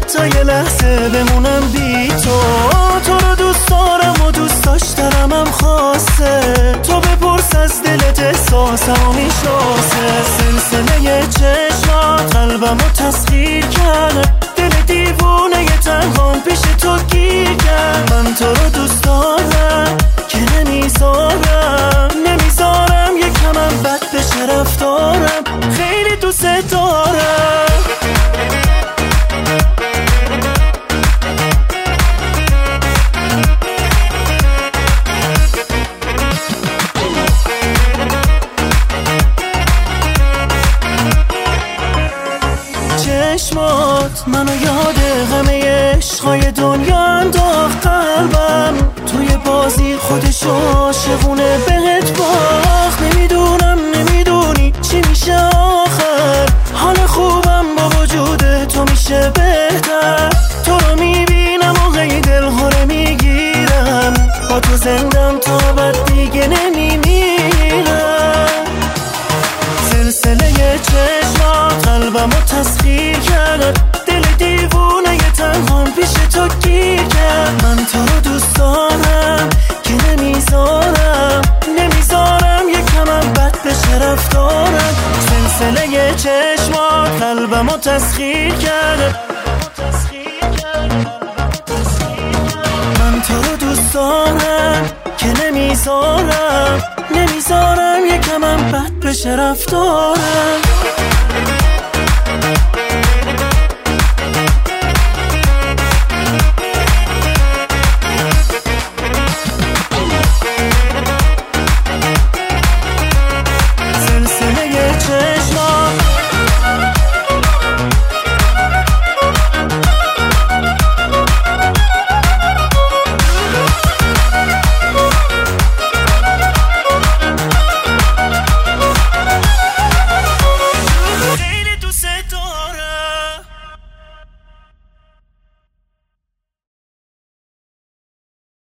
حتی یه لحظه بمونم بی تو. تو رو دوست دارم و دوست داشترمم خاصه، تو بپرس از دلت احساسمو میشناسه. سلسله چشمات قلبمو تسخیر کرد، دل دیوونه یه تنهام پیش تو گیر کرد. من تو رو دوست دارم که نمیذارم یکمم بد بشه رفتارم، خیلی دوست دارم. چشمات منو یاد همه عشقای دنیا انداخت. قلبم توی بازی خودشو عاشقونه بهت باخت. نمیدونی چی میشه آخر، حال خوبم با وجود تو میشه بهتر. تو رو میبینم و هی دلها رو میگیرم، با تو زندم تا بعد دیگه نمیمیرم. سلسله چشمات قلبمو تسخیر کرد، دل دیوونه یه تنهام پیش تو گیر کرد. من تو رو دوست دارم که نمیذارم یکمم بد بشه رفتارم. سلسله چشمات قلبمو تسخیر کرد، من تو رو دوست دارم که نمیذارم یکمم بد بشه رفتارم.